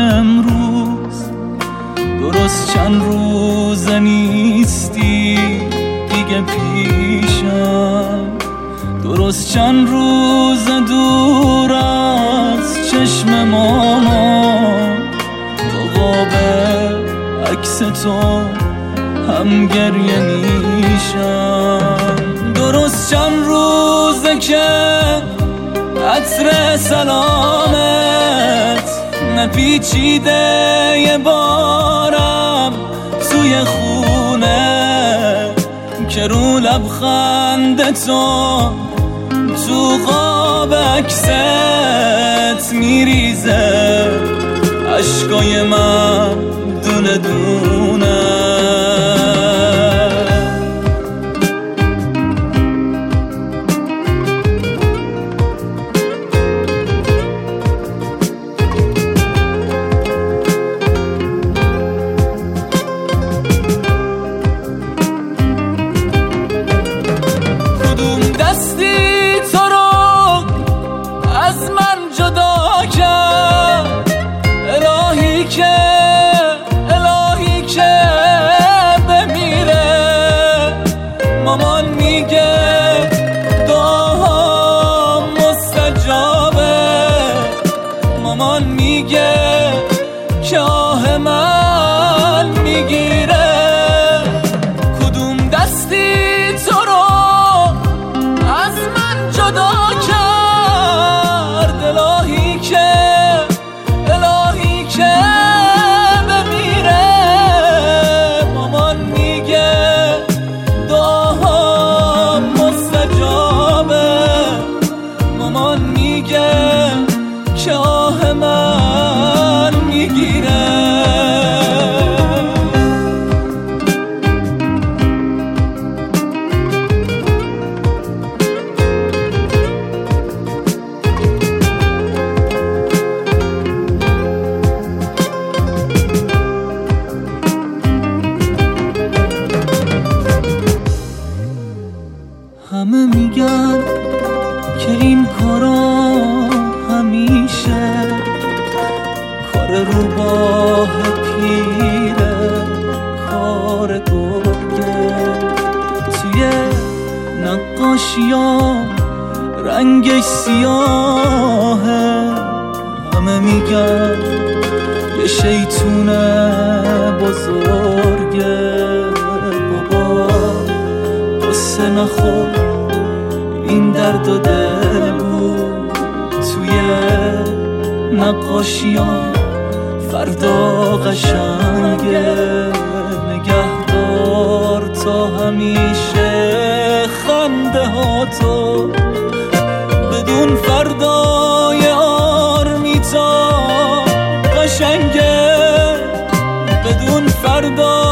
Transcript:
امروز، درست چند روز نیستی دیگه پیشم، درست چند روز دور از چشم مامان، تو قاب عکس تو هم گریه میشم. درست چند روزه که عطر سلامت نپیچیده یه بارم توی خونه، که رو لبخند تو قاب عکست میریزه اشکای من دونه دونه. الهی که بمیره، مامان میگه دعاها مستجابه، مامان میگه که آه من میگیره. کدوم دستی تو رو از من جدا کرد، الهی که بمیره، مامان میگه دعاها مستجابه، مامان میگه که آه من میگیره. همه میگن که این کارا همیشه کار روباه پیره، کار گرگه. توی نقاشیام رنگش سیاهه، همه میگن یه شیطونه بزرگه. بابا قصه نخور، این درد و دل بود توی نقاشیام، فردا قشنگه. نگهدار تا همیشه خنده ها تو، بدون فردای آرمیتا قشنگه، بدون فردا